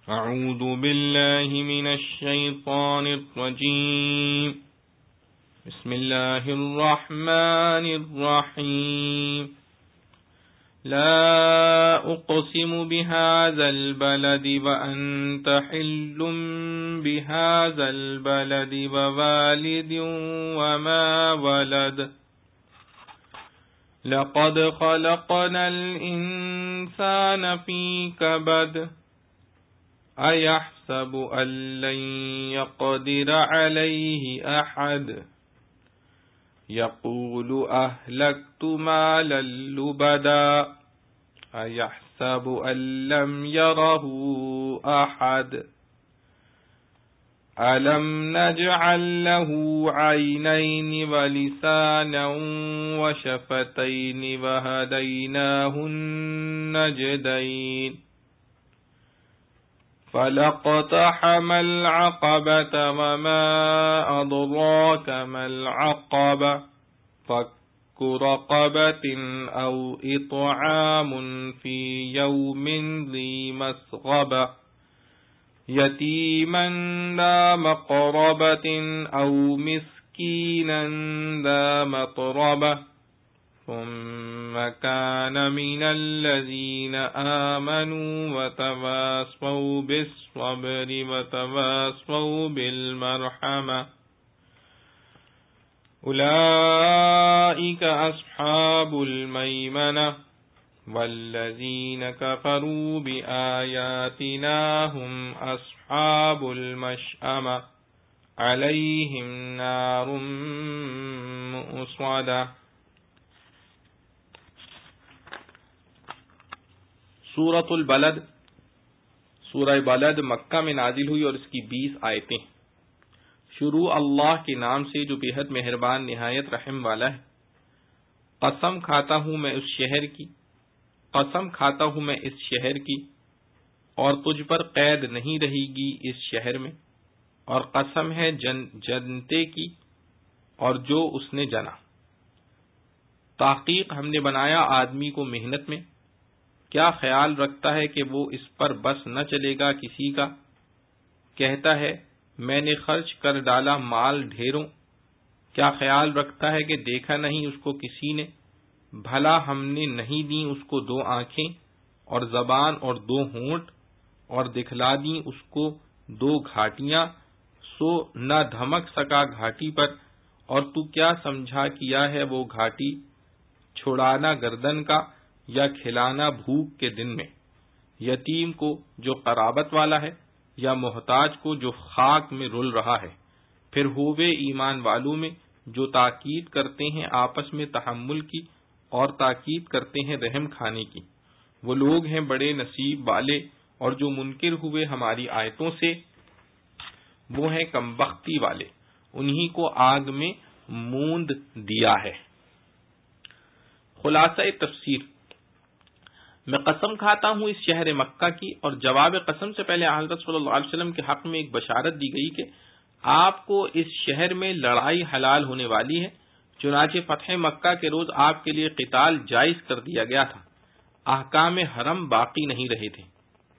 أعوذ بالله من الشيطان الرجيم بسم الله الرحمن الرحيم لا أقسم بهذا البلد وأنت حل بهذا البلد ووالد وما ولد لقد خلقنا الإنسان في كبد أيحسب أن لن يقدر عليه أحد يقول أهلكت مالا لبدا أيحسب أن لم يره أحد ألم نجعل له عينين ولسانا وشفتين وهديناه النجدين فلاقتحم العقبة وما أدراك ما العقبة فك رقبة أو إطعام في يوم ذي مسغبة يتيما ذا مقربة أو مسكينا ذا متربة ثم كان من الذين آمنوا وتواصوا بالصبر وتواصوا بالمرحمة أولئك أصحاب الميمنة والذين كفروا بآياتنا هم أصحاب المشأمة عليهم نار مؤصدة۔ سورۃ البلد، سورہ بلد مکہ میں نازل ہوئی اور اس کی 20 آیتیں۔ شروع اللہ کے نام سے جو بے حد مہربان نہایت رحم والا ہے۔ قسم کھاتا ہوں میں اس شہر کی، قسم کھاتا ہوں میں اس شہر کی، اور تجھ پر قید نہیں رہے گی اس شہر میں، اور قسم ہے جنتے کی اور جو اس نے جنا۔ تحقیق ہم نے بنایا آدمی کو محنت میں، کیا خیال رکھتا ہے کہ وہ اس پر بس نہ چلے گا کسی کا؟ کہتا ہے میں نے خرچ کر ڈالا مال ڈھیروں، کیا خیال رکھتا ہے کہ دیکھا نہیں اس کو کسی نے؟ بھلا ہم نے نہیں دی اس کو 2 آنکھیں اور زبان اور 2 ہونٹ، اور دکھلا دیں اس کو 2 گھاٹیاں، سو نہ دھمک سکا گھاٹی پر، اور تو کیا سمجھا کیا ہے وہ گھاٹی؟ چھڑانا گردن کا یا کھلانا بھوک کے دن میں؟ یتیم کو جو قرابت والا ہے، یا محتاج کو جو خاک میں رل رہا ہے؟ پھر ہووے ایمان والوں میں جو تاکید کرتے ہیں آپس میں تحمل کی اور تاکید کرتے ہیں رحم کھانے کی۔ وہ لوگ ہیں بڑے نصیب والے، اور جو منکر ہوئے ہماری آیتوں سے وہ ہیں کم بختی والے، انہی کو آگ میں موند دیا ہے۔ خلاصہ تفسیر، میں قسم کھاتا ہوں اس شہر مکہ کی، اور جواب قسم سے پہلے حضرت صلی اللہ علیہ وسلم کے حق میں ایک بشارت دی گئی کہ آپ کو اس شہر میں لڑائی حلال ہونے والی ہے۔ چنانچہ فتح مکہ کے روز آپ کے لیے قتال جائز کر دیا گیا تھا، احکام حرم باقی نہیں رہے تھے۔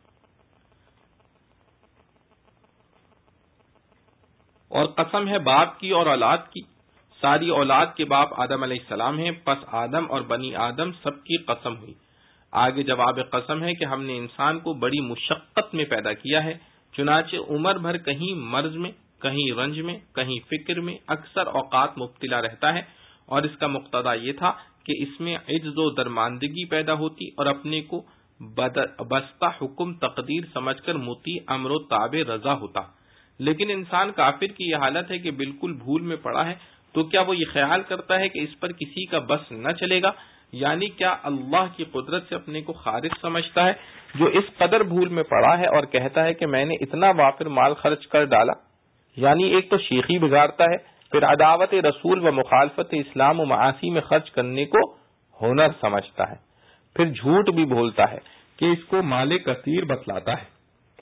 اور قسم ہے باپ کی اور اولاد کی، ساری اولاد کے باپ آدم علیہ السلام ہیں، پس آدم اور بنی آدم سب کی قسم ہوئی۔ آگے جواب قسم ہے کہ ہم نے انسان کو بڑی مشقت میں پیدا کیا ہے، چنانچہ عمر بھر کہیں مرض میں، کہیں رنج میں، کہیں فکر میں، اکثر اوقات مبتلا رہتا ہے، اور اس کا مقتضا یہ تھا کہ اس میں عجز و درماندگی پیدا ہوتی اور اپنے کو بستہ حکم تقدیر سمجھ کر مطیع امر و تابع رضا ہوتا۔ لیکن انسان کافر کی یہ حالت ہے کہ بالکل بھول میں پڑا ہے، تو کیا وہ یہ خیال کرتا ہے کہ اس پر کسی کا بس نہ چلے گا؟ یعنی کیا اللہ کی قدرت سے اپنے کو خارج سمجھتا ہے جو اس قدر بھول میں پڑا ہے اور کہتا ہے کہ میں نے اتنا وافر مال خرچ کر ڈالا؟ یعنی ایک تو شیخی بگاڑتا ہے، پھر عداوت رسول و مخالفت اسلام و معاصی میں خرچ کرنے کو ہنر سمجھتا ہے، پھر جھوٹ بھی بولتا ہے کہ اس کو مال کثیر بتلاتا ہے۔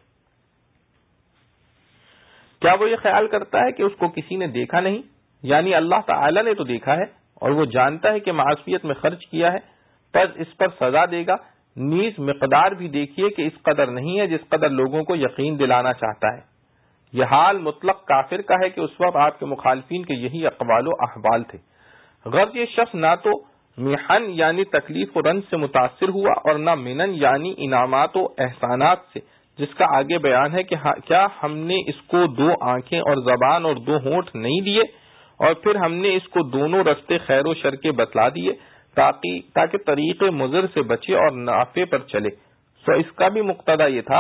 کیا وہ یہ خیال کرتا ہے کہ اس کو کسی نے دیکھا نہیں؟ یعنی اللہ تعالی نے تو دیکھا ہے اور وہ جانتا ہے کہ معصیت میں خرچ کیا ہے، پس اس پر سزا دے گا، نیز مقدار بھی دیکھیے کہ اس قدر نہیں ہے جس قدر لوگوں کو یقین دلانا چاہتا ہے۔ یہ حال مطلق کافر کا ہے کہ اس وقت آپ کے مخالفین کے یہی اقوال و احوال تھے۔ غرض یہ شخص نہ تو محن یعنی تکلیف و رنج سے متاثر ہوا اور نہ منن یعنی انعامات و احسانات سے، جس کا آگے بیان ہے کہ کیا ہم نے اس کو 2 آنکھیں اور زبان اور 2 ہونٹ نہیں دیے، اور پھر ہم نے اس کو دونوں رستے خیر و شر کے بتلا دیے تاکہ طریق مضر سے بچے اور نافع پر چلے۔ سو اس کا بھی مقتضا یہ تھا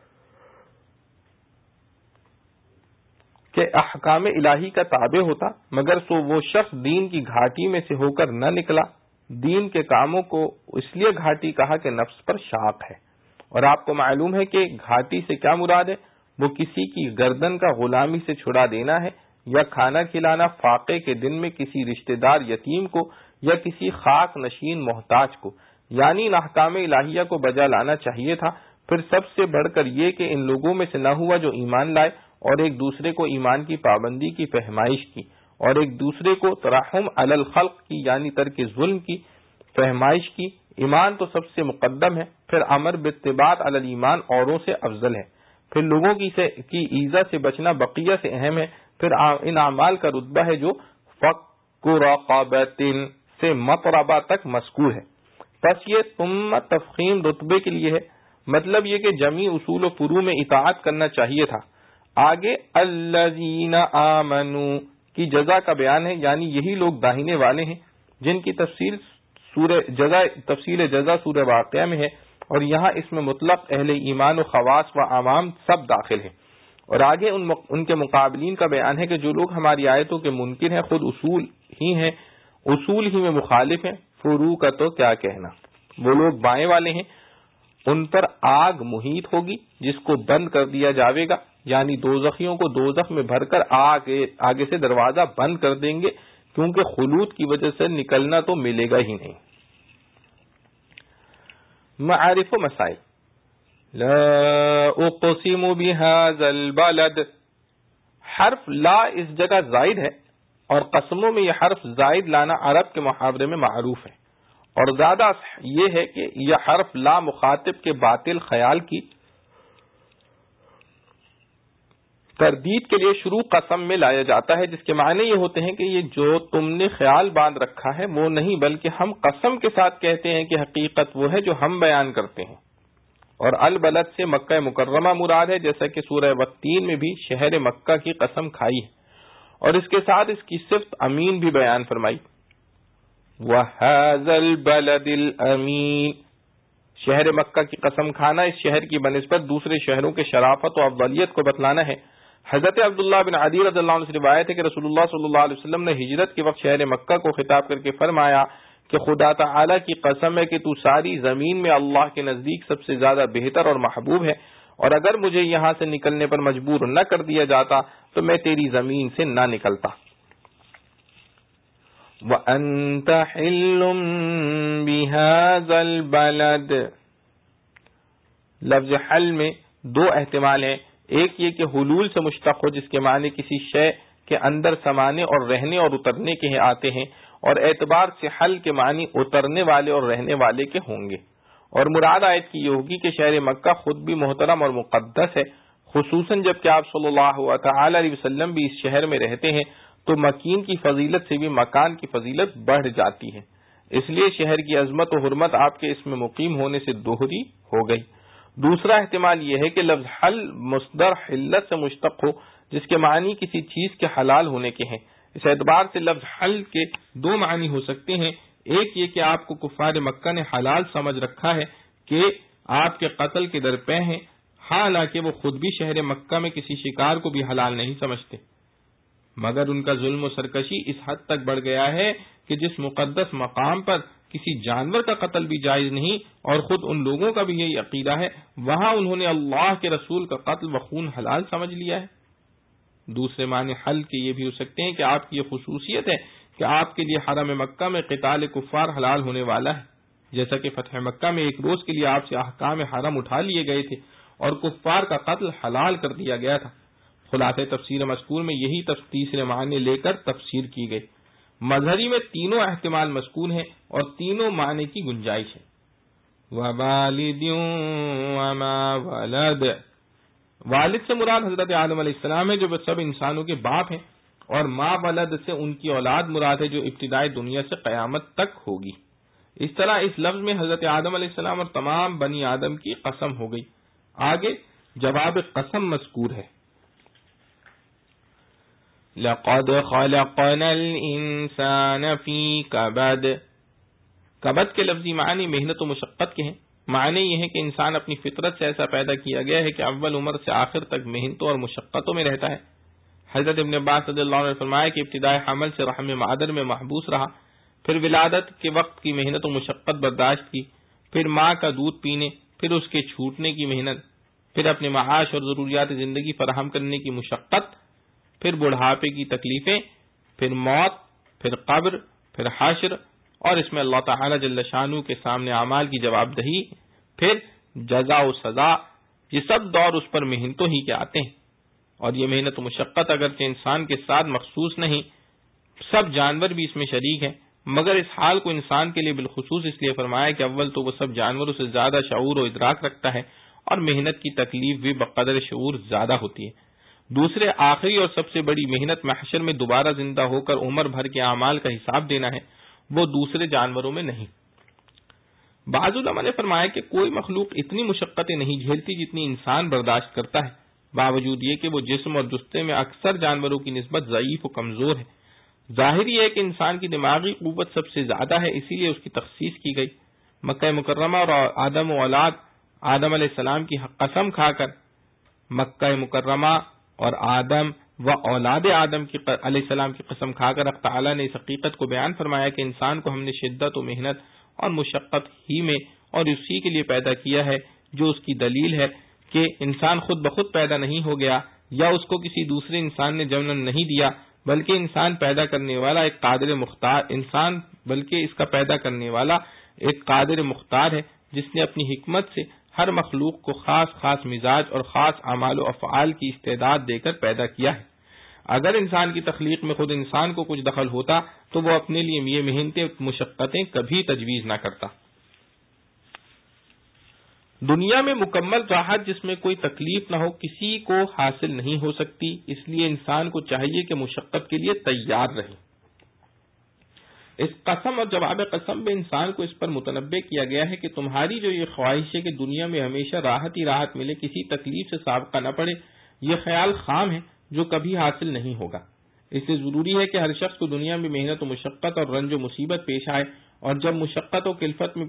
کہ احکام الہی کا تابع ہوتا، مگر سو وہ شخص دین کی گھاٹی میں سے ہو کر نہ نکلا۔ دین کے کاموں کو اس لیے گھاٹی کہا کہ نفس پر شاق ہے، اور آپ کو معلوم ہے کہ گھاٹی سے کیا مراد ہے؟ وہ کسی کی گردن کا غلامی سے چھڑا دینا ہے، یا کھانا کھلانا فاقے کے دن میں کسی رشتہ دار یتیم کو یا کسی خاک نشین محتاج کو، یعنی ان احکام الہیہ کو بجا لانا چاہیے تھا۔ پھر سب سے بڑھ کر یہ کہ ان لوگوں میں سے نہ ہوا جو ایمان لائے اور ایک دوسرے کو ایمان کی پابندی کی فہمائش کی، اور ایک دوسرے کو ترحم علی الخلق کی یعنی ترک ظلم کی فہمائش کی۔ ایمان تو سب سے مقدم ہے، پھر امر باتباع علی الایمان اوروں سے افضل ہے، پھر لوگوں کی ایذا سے بچنا بقیہ سے اہم ہے، پھر ان اعمال کا رتبہ ہے جو فک رقبۃ سے مطربہ تک مذکور ہے۔ پس یہ ثم تفخیم رتبے کے لیے ہے، مطلب یہ کہ جمیع اصول و فروع میں اطاعت کرنا چاہیے تھا۔ آگے الذین آمنوا کی جزا کا بیان ہے، یعنی یہی لوگ داہنے والے ہیں جن کی تفصیل جزا سورہ واقعہ میں ہے، اور یہاں اس میں مطلق اہل ایمان و خواص و عوام سب داخل ہیں۔ اور آگے ان کے مقابلین کا بیان ہے کہ جو لوگ ہماری آیتوں کے منکر ہیں خود اصول ہی میں مخالف ہیں، فروع کا تو کیا کہنا۔ وہ لوگ بائیں والے ہیں، ان پر آگ محیط ہوگی جس کو بند کر دیا جاوے گا، یعنی دوزخیوں کو دوزخ میں بھر کر آگے سے دروازہ بند کر دیں گے، کیونکہ خلود کی وجہ سے نکلنا تو ملے گا ہی نہیں۔ معارف و مسائل۔ لا اقسم بهذا البلد، حرف لا اس جگہ زائد ہے، اور قسموں میں یہ حرف زائد لانا عرب کے محاورے میں معروف ہے، اور زیادہ یہ ہے کہ یہ حرف لا مخاطب کے باطل خیال کی تردید کے لیے شروع قسم میں لایا جاتا ہے، جس کے معنی یہ ہوتے ہیں کہ یہ جو تم نے خیال باندھ رکھا ہے وہ نہیں، بلکہ ہم قسم کے ساتھ کہتے ہیں کہ حقیقت وہ ہے جو ہم بیان کرتے ہیں۔ اور البلد سے مکہ مکرمہ مراد ہے، جیسا کہ سورہ والتین میں بھی شہر مکہ کی قسم کھائی ہے، اور اس کے ساتھ اس کی صفت امین بھی بیان فرمائی۔ وَهَذَا الْبَلَدِ الْأَمِينِ، شہر مکہ کی قسم کھانا اس شہر کی بنسبت دوسرے شہروں کے شرافت و افضلیت کو بتلانا ہے۔ حضرت عبداللہ بن عدی رضی اللہ عنہ سے روایت ہے کہ رسول اللہ صلی اللہ علیہ وسلم نے ہجرت کے وقت شہر مکہ کو خطاب کر کے فرمایا کہ خدا تعالی کی قسم ہے کہ تو ساری زمین میں اللہ کے نزدیک سب سے زیادہ بہتر اور محبوب ہے، اور اگر مجھے یہاں سے نکلنے پر مجبور نہ کر دیا جاتا تو میں تیری زمین سے نہ نکلتا۔ وَأَنْتَ حِلٌّ بِهَذَا الْبَلَدِ، لفظ حل میں 2 احتمال ہیں، ایک یہ کہ حلول سے مشتق ہو جس کے معنی کسی شے کے اندر سمانے اور رہنے اور اترنے کے آتے ہیں، اور اعتبار سے حل کے معنی اترنے والے اور رہنے والے کے ہوں گے، اور مراد آیت کی یہ ہوگی کہ شہر مکہ خود بھی محترم اور مقدس ہے، خصوصاً جب کہ آپ صلی اللہ تعالی علیہ وسلم بھی اس شہر میں رہتے ہیں تو مکین کی فضیلت سے بھی مکان کی فضیلت بڑھ جاتی ہے، اس لیے شہر کی عظمت و حرمت آپ کے اس میں مقیم ہونے سے دوہری ہو گئی۔ دوسرا احتمال یہ ہے کہ لفظ حل مصدر حلت سے مشتق ہو جس کے معنی کسی چیز کے حلال ہونے کے ہیں۔ اس اعتبار سے لفظ حل کے 2 معنی ہو سکتے ہیں، ایک یہ کہ آپ کو کفار مکہ نے حلال سمجھ رکھا ہے کہ آپ کے قتل کے درپے ہیں، حالانکہ وہ خود بھی شہر مکہ میں کسی شکار کو بھی حلال نہیں سمجھتے، مگر ان کا ظلم و سرکشی اس حد تک بڑھ گیا ہے کہ جس مقدس مقام پر کسی جانور کا قتل بھی جائز نہیں، اور خود ان لوگوں کا بھی یہی عقیدہ ہے، وہاں انہوں نے اللہ کے رسول کا قتل و خون حلال سمجھ لیا ہے۔ دوسرے معنی حل کے یہ بھی ہو سکتے ہیں کہ آپ کی یہ خصوصیت ہے کہ آپ کے لیے حرم مکہ میں قتال کفار حلال ہونے والا ہے، جیسا کہ فتح مکہ میں ایک روز کے لیے آپ سے احکام حرم اٹھا لیے گئے تھے اور کفار کا قتل حلال کر دیا گیا تھا۔ خلاصہ تفسیر مذکور میں یہی تیسرے معنی لے کر تفسیر کی گئی۔ مظہری میں 3 احتمال مذکور ہیں اور 3 معنی کی گنجائش ہے۔ ووالد وما ولد. والد سے مراد حضرت آدم علیہ السلام ہے جو سب انسانوں کے باپ ہیں، اور ما ولد سے ان کی اولاد مراد ہے جو ابتدائی دنیا سے قیامت تک ہوگی. اس طرح اس لفظ میں حضرت آدم علیہ السلام اور تمام بنی آدم کی قسم ہو گئی. آگے جواب قسم مذکور ہے. لقد خلقنا الانسان فی کبد. کبد کے لفظی معنی محنت و مشقت کے ہیں. معنی یہ ہے کہ انسان اپنی فطرت سے ایسا پیدا کیا گیا ہے کہ اول عمر سے آخر تک محنتوں اور مشقتوں میں رہتا ہے. حضرت ابن عباس رضی اللہ عنہ نے فرمایا کہ ابتدائی حمل سے رحم مادر میں محبوس رہا، پھر ولادت کے وقت کی محنت و مشقت برداشت کی، پھر ماں کا دودھ پینے، پھر اس کے چھوٹنے کی محنت، پھر اپنے معاش اور ضروریات زندگی فراہم کرنے کی مشقت، پھر بڑھاپے کی تکلیفیں، پھر موت، پھر قبر، پھر حشر، اور اس میں اللہ تعالی جل شانہ کے سامنے اعمال کی جواب دہی، پھر جزا و سزا. یہ سب دور اس پر محنتوں ہی کے آتے ہیں. اور یہ محنت و مشقت اگرچہ انسان کے ساتھ مخصوص نہیں، سب جانور بھی اس میں شریک ہیں، مگر اس حال کو انسان کے لیے بالخصوص اس لیے فرمایا کہ اول تو وہ سب جانوروں سے زیادہ شعور و ادراک رکھتا ہے اور محنت کی تکلیف بھی بقدر شعور زیادہ ہوتی ہے. دوسرے آخری اور سب سے بڑی محنت محشر میں دوبارہ زندہ ہو کر عمر بھر کے اعمال کا حساب دینا ہے، وہ دوسرے جانوروں میں نہیں. بعض علماء نے فرمایا کہ کوئی مخلوق اتنی مشقتیں نہیں جھیلتی جتنی انسان برداشت کرتا ہے، باوجود یہ کہ وہ جسم اور جستے میں اکثر جانوروں کی نسبت ضعیف و کمزور ہے. ظاہر یہ ہے کہ انسان کی دماغی قوت سب سے زیادہ ہے، اسی لیے اس کی تخصیص کی گئی. مکہ مکرمہ اور آدم و اولاد آدم علیہ السلام کی قسم کھا کر، مکہ مکرمہ اور آدم و اولاد آدم کی علیہ السلام کی قسم کھا کر اللہ تعالی نے اس حقیقت کو بیان فرمایا کہ انسان کو ہم نے شدت و محنت اور مشقت ہی میں اور اسی کے لیے پیدا کیا ہے، جو اس کی دلیل ہے کہ انسان خود بخود پیدا نہیں ہو گیا یا اس کو کسی دوسرے انسان نے جنم نہیں دیا، بلکہ انسان پیدا کرنے والا ایک قادر مختار بلکہ اس کا پیدا کرنے والا ایک قادر مختار ہے جس نے اپنی حکمت سے ہر مخلوق کو خاص خاص مزاج اور خاص اعمال و افعال کی استعداد دے کر پیدا کیا ہے. اگر انسان کی تخلیق میں خود انسان کو کچھ دخل ہوتا تو وہ اپنے لیے یہ محنتیں مشقتیں کبھی تجویز نہ کرتا. دنیا میں مکمل راحت جس میں کوئی تکلیف نہ ہو کسی کو حاصل نہیں ہو سکتی، اس لیے انسان کو چاہیے کہ مشقت کے لیے تیار رہے. اس قسم اور جواب قسم میں انسان کو اس پر متنبہ کیا گیا ہے کہ تمہاری جو یہ خواہش ہے کہ دنیا میں ہمیشہ راحت ہی راحت ملے، کسی تکلیف سے سابقہ نہ پڑے، یہ خیال خام ہے جو کبھی حاصل نہیں ہوگا. اس لیے ضروری ہے کہ ہر شخص کو دنیا میں محنت و مشقت اور رنج و مصیبت پیش آئے، اور جب مشقت اور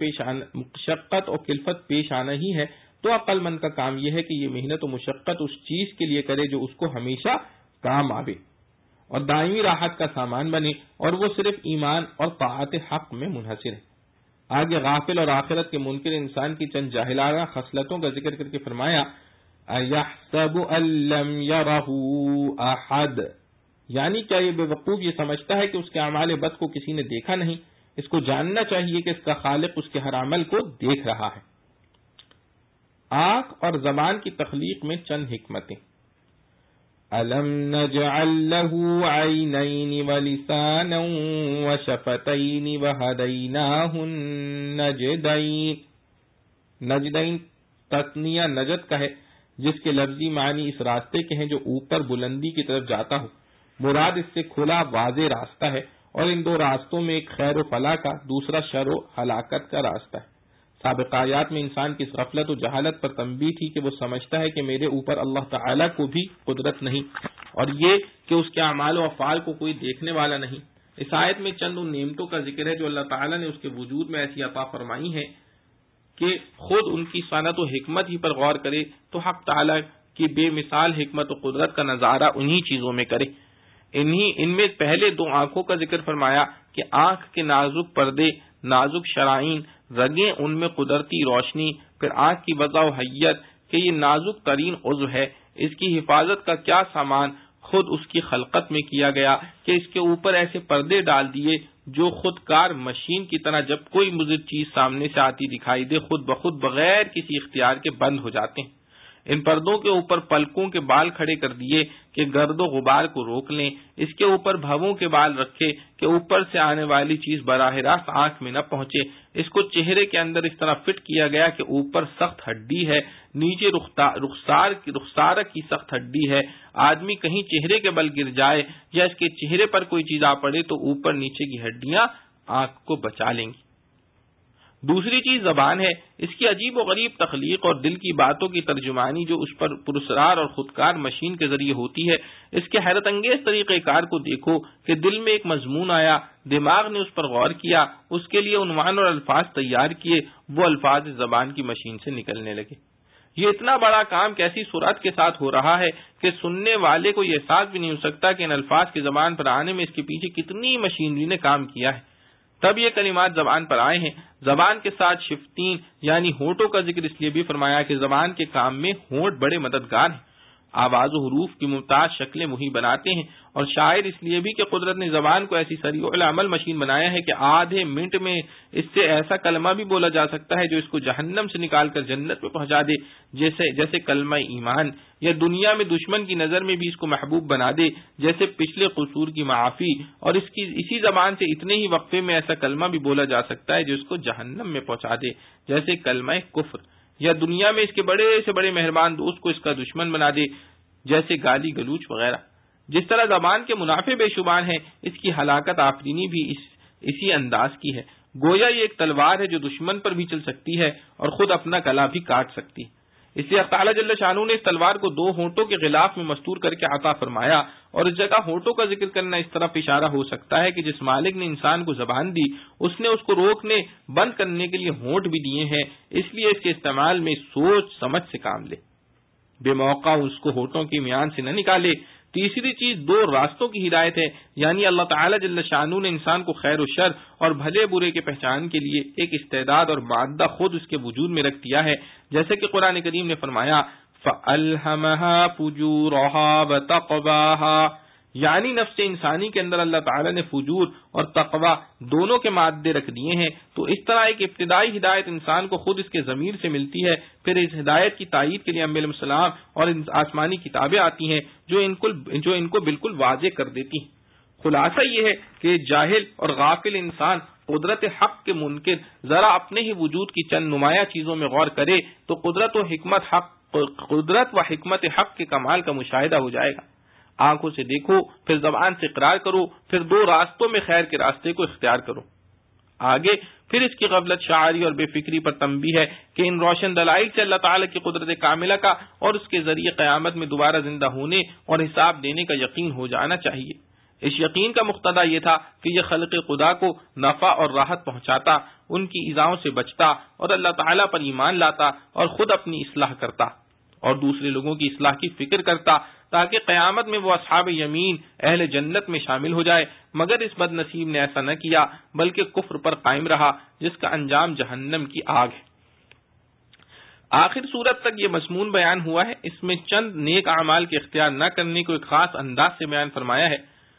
کلفت پیش آنا ہی ہے تو عقل مند کا کام یہ ہے کہ یہ محنت و مشقت اس چیز کے لیے کرے جو اس کو ہمیشہ کام آوے اور دائمی راحت کا سامان بنے، اور وہ صرف ایمان اور طاعت حق میں منحصر ہے. آگے غافل اور آخرت کے منکر انسان کی چند جاہلانہ خصلتوں کا ذکر کر کے فرمایا اَيَحْسَبُ أَن لَّمْ يَرَهُ أَحَدٌ، یعنی کیا یہ بے وقوف یہ سمجھتا ہے کہ اس کے اعمال بد کو کسی نے دیکھا نہیں. اس کو جاننا چاہیے کہ اس کا خالق اس کے ہر عمل کو دیکھ رہا ہے. آنکھ اور زبان کی تخلیق میں چند حکمتیں. أَلَمْ نَجْعَلْ لَهُ عَيْنَيْنِ وَلِسَانًا وَشَفَتَيْنِ وَهَدَيْنَاهُ النَّجْدَيْنِ. نجدین تثنیہ نجد کا ہے جس کے لفظی معنی اس راستے کے ہیں جو اوپر بلندی کی طرف جاتا ہو. مراد اس سے کھلا واضح راستہ ہے، اور ان دو راستوں میں ایک خیر و فلاح کا، دوسرا شر و ہلاکت کا راستہ ہے. سابق آیات میں انسان کی اس غفلت و جہالت پر تنبیہ تھی کہ وہ سمجھتا ہے کہ میرے اوپر اللہ تعالیٰ کو بھی قدرت نہیں، اور یہ کہ اس کے اعمال و افعال کو کوئی دیکھنے والا نہیں. اس آیت میں چند ان نعمتوں کا ذکر ہے جو اللہ تعالیٰ نے اس کے وجود میں ایسی عطا فرمائی ہے کہ خود ان کی صنعت و حکمت ہی پر غور کرے تو حق تعالیٰ کی بے مثال حکمت و قدرت کا نظارہ انہی چیزوں میں کرے. ان میں پہلے دو آنکھوں کا ذکر فرمایا کہ آنکھ کے نازک پردے، نازک شرائین، رگیں، ان میں قدرتی روشنی، پھر آنکھ کی وضع و حیت کہ یہ نازک ترین عضو ہے، اس کی حفاظت کا کیا سامان خود اس کی خلقت میں کیا گیا کہ اس کے اوپر ایسے پردے ڈال دیے جو خود کار مشین کی طرح جب کوئی مضر چیز سامنے سے آتی دکھائی دے خود بخود بغیر کسی اختیار کے بند ہو جاتے ہیں. ان پردوں کے اوپر پلکوں کے بال کھڑے کر دیے کہ گرد و غبار کو روک لیں، اس کے اوپر بھووں کے بال رکھے کہ اوپر سے آنے والی چیز براہ راست آنکھ میں نہ پہنچے، اس کو چہرے کے اندر اس طرح فٹ کیا گیا کہ اوپر سخت ہڈی ہے، نیچے رخسار کی سخت ہڈی ہے، آدمی کہیں چہرے کے بل گر جائے یا اس کے چہرے پر کوئی چیز آ پڑے تو اوپر نیچے کی ہڈیاں آنکھ کو بچا لیں گی۔ دوسری چیز زبان ہے، اس کی عجیب و غریب تخلیق اور دل کی باتوں کی ترجمانی جو اس پر پراسرار اور خودکار مشین کے ذریعے ہوتی ہے، اس کے حیرت انگیز طریقہ کار کو دیکھو کہ دل میں ایک مضمون آیا، دماغ نے اس پر غور کیا، اس کے لیے عنوان اور الفاظ تیار کیے، وہ الفاظ زبان کی مشین سے نکلنے لگے۔ یہ اتنا بڑا کام کیسی سرعت کے ساتھ ہو رہا ہے کہ سننے والے کو یہ احساس بھی نہیں ہو سکتا کہ ان الفاظ کی زبان پر آنے میں اس کے پیچھے کتنی مشینری نے کام کیا ہے۔ تب یہ کلمات زبان پر آئے ہیں۔ زبان کے ساتھ شفتین یعنی ہونٹوں کا ذکر اس لیے بھی فرمایا کہ زبان کے کام میں ہونٹ بڑے مددگار ہیں، آواز و حروف کی ممتاز شکلیں مہی بناتے ہیں، اور شاعر اس لیے بھی کہ قدرت نے زبان کو ایسی سریع العمل مشین بنایا ہے کہ آدھے منٹ میں اس سے ایسا کلمہ بھی بولا جا سکتا ہے جو اس کو جہنم سے نکال کر جنت میں پہنچا دے، جیسے کلمہ ایمان، یا دنیا میں دشمن کی نظر میں بھی اس کو محبوب بنا دے جیسے پچھلے قصور کی معافی، اور اسی زبان سے اتنے ہی وقفے میں ایسا کلمہ بھی بولا جا سکتا ہے جو اس کو جہنم میں پہنچا دے جیسے کلمہ کفر، یا دنیا میں اس کے بڑے سے بڑے مہربان دوست کو اس کا دشمن بنا دے جیسے گالی گلوچ وغیرہ۔ جس طرح زبان کے منافع بے شمار ہیں، اس کی ہلاکت آفرینی بھی اسی انداز کی ہے۔ گویا یہ ایک تلوار ہے جو دشمن پر بھی چل سکتی ہے اور خود اپنا گلا بھی کاٹ سکتی ہے۔ اس لیے اللہ تعالیٰ جل شانہ نے اس تلوار کو دو ہونٹوں کے غلاف میں مستور کر کے عطا فرمایا، اور اس جگہ ہونٹوں کا ذکر کرنا اس طرف اشارہ ہو سکتا ہے کہ جس مالک نے انسان کو زبان دی، اس نے اس کو روکنے بند کرنے کے لیے ہونٹ بھی دیے ہیں، اس لیے اس کے استعمال میں سوچ سمجھ سے کام لے، بے موقع اس کو ہونٹوں کی میان سے نہ نکالے۔ تیسری چیز دو راستوں کی ہدایت ہے، یعنی اللہ تعالیٰ جل شانہ نے انسان کو خیر و شر اور بھلے برے کے پہچان کے لیے ایک استعداد اور مادہ خود اس کے وجود میں رکھ دیا ہے، جیسے کہ قرآن کریم نے فرمایا فَأَلْهَمَهَا فُجُورَهَا وَتَقْوَاهَا، یعنی نفس انسانی کے اندر اللہ تعالیٰ نے فجور اور تقوی دونوں کے مادے رکھ دیے ہیں۔ تو اس طرح ایک ابتدائی ہدایت انسان کو خود اس کے ضمیر سے ملتی ہے، پھر اس ہدایت کی تائید کے لیے انبیاء علیہ السلام اور آسمانی کتابیں آتی ہیں جو ان کو بالکل واضح کر دیتی ہیں۔ خلاصہ یہ ہے کہ جاہل اور غافل انسان قدرت حق کے منکر ذرا اپنے ہی وجود کی چند نمایاں چیزوں میں غور کرے تو قدرت و حکمت حق کے کمال کا مشاہدہ ہو جائے گا۔ آنکھوں سے دیکھو، پھر زبان سے اقرار کرو، پھر دو راستوں میں خیر کے راستے کو اختیار کرو۔ آگے پھر اس کی غفلت شاعری اور بے فکری پر تنبیہ ہے کہ ان روشن دلائل سے اللہ تعالیٰ کی قدرت کاملہ کا اور اس کے ذریعے قیامت میں دوبارہ زندہ ہونے اور حساب دینے کا یقین ہو جانا چاہیے۔ اس یقین کا مقتضا یہ تھا کہ یہ خلق خدا کو نفع اور راحت پہنچاتا، ان کی ایذاؤں سے بچتا اور اللہ تعالیٰ پر ایمان لاتا اور خود اپنی اصلاح کرتا اور دوسرے لوگوں کی اصلاح کی فکر کرتا تاکہ قیامت میں وہ اصحاب یمین اہل جنت میں شامل ہو جائے، مگر اس بد نصیب نے ایسا نہ کیا بلکہ کفر پر قائم رہا جس کا انجام جہنم کی آگ ہے۔ آخر صورت تک یہ مضمون بیان ہوا ہے، اس میں چند نیک اعمال کے اختیار نہ کرنے کو ایک خاص انداز سے بیان فرمایا ہے۔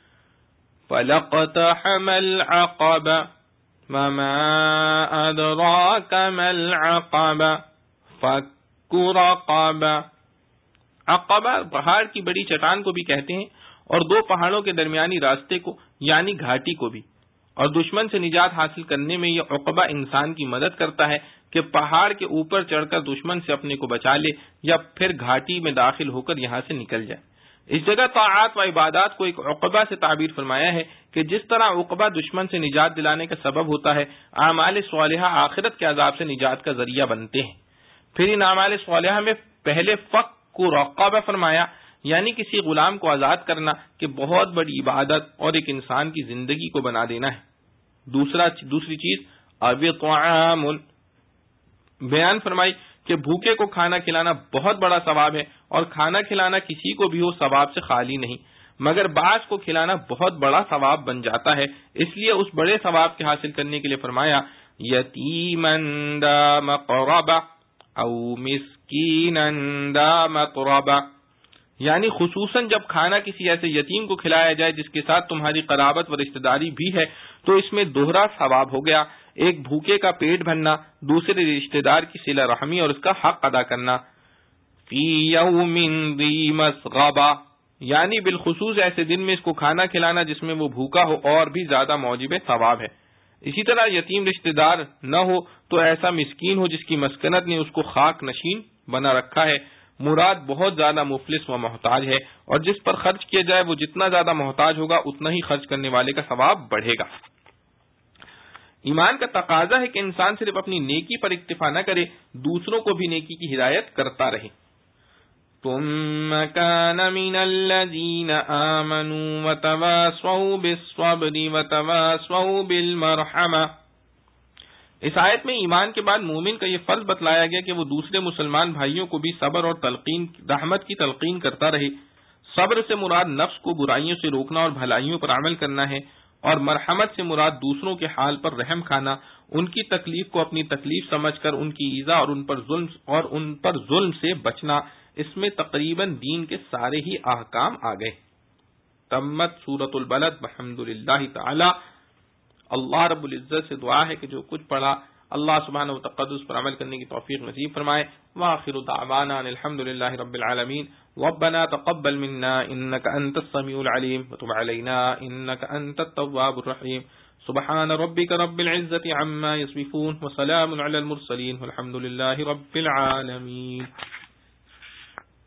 فَلَقْتَحَمَ الْعَقَبَةَ وَمَا أَدْرَاكَ مَا الْعَقَبَةُ فَكُّ رَقَبَةٍ۔ عقبہ پہاڑ کی بڑی چٹان کو بھی کہتے ہیں، اور دو پہاڑوں کے درمیانی راستے کو یعنی گھاٹی کو بھی، اور دشمن سے نجات حاصل کرنے میں یہ عقبہ انسان کی مدد کرتا ہے کہ پہاڑ کے اوپر چڑھ کر دشمن سے اپنے کو بچا لے یا پھر گھاٹی میں داخل ہو کر یہاں سے نکل جائے۔ اس جگہ طاعات و عبادات کو ایک عقبہ سے تعبیر فرمایا ہے کہ جس طرح عقبہ دشمن سے نجات دلانے کا سبب ہوتا ہے، اعمال صالحہ آخرت کے عذاب سے نجات کا ذریعہ بنتے ہیں۔ پھر ان اعمال صالحہ میں پہلے فق کو رقابہ فرمایا، یعنی کسی غلام کو آزاد کرنا کہ بہت بڑی عبادت اور ایک انسان کی زندگی کو بنا دینا ہے۔ دوسری چیز طعام بیان فرمائی کہ بھوکے کو کھانا کھلانا بہت بڑا ثواب ہے، اور کھانا کھلانا کسی کو بھی ہو ثواب سے خالی نہیں، مگر بعض کو کھلانا بہت بڑا ثواب بن جاتا ہے، اس لیے اس بڑے ثواب کے حاصل کرنے کے لیے فرمایا یتیما ذا مقربہ او مسکینا ذا متربہ، یعنی خصوصاً جب کھانا کسی ایسے یتیم کو کھلایا جائے جس کے ساتھ تمہاری قرابت و رشتہ داری بھی ہے تو اس میں دوہرا ثواب ہو گیا، ایک بھوکے کا پیٹ بھرنا، دوسرے رشتہ دار کی صلہ رحمی اور اس کا حق ادا کرنا۔ فی یوم ذی مسغبہ، یعنی بالخصوص ایسے دن میں اس کو کھانا کھلانا جس میں وہ بھوکا ہو اور بھی زیادہ موجب ثواب ہے۔ اسی طرح یتیم رشتہ دار نہ ہو تو ایسا مسکین ہو جس کی مسکنت نے اس کو خاک نشین بنا رکھا ہے۔ مراد بہت زیادہ مفلس و محتاج ہے، اور جس پر خرچ کیا جائے وہ جتنا زیادہ محتاج ہوگا اتنا ہی خرچ کرنے والے کا ثواب بڑھے گا۔ ایمان کا تقاضا ہے کہ انسان صرف اپنی نیکی پر اکتفا نہ کرے، دوسروں کو بھی نیکی کی ہدایت کرتا رہے۔ ثم كان من الذين آمنوا وتواصوا بالصبر وتواصوا بالمرحمة۔ اس آیت میں ایمان کے بعد مومن کا یہ فرض بتلایا گیا کہ وہ دوسرے مسلمان بھائیوں کو بھی صبر اور رحمت کی تلقین کرتا رہے۔ صبر سے مراد نفس کو برائیوں سے روکنا اور بھلائیوں پر عمل کرنا ہے، اور مرحمت سے مراد دوسروں کے حال پر رحم کھانا، ان کی تکلیف کو اپنی تکلیف سمجھ کر ان کی ایذا اور ان پر ظلم سے بچنا۔ اس میں تقریباً دین کے سارے ہی احکام آ گئے۔ تمت سورۃ البلد بحمد للہ تعالی۔ اللہ رب العزت سے دعا ہے کہ جو کچھ پڑھا اللہ سبحانہ و تقدس پر عمل کرنے کی توفیق نصیب فرمائے۔ وآخر دعوانا ان الحمد للہ رب العالمین۔ ربنا تقبل منا انك انت السميع العليم وتب علينا انك انت التواب الرحيم۔ سبحان ربك رب العزة عما يصفون وسلام على المرسلين والحمد لله رب العالمين۔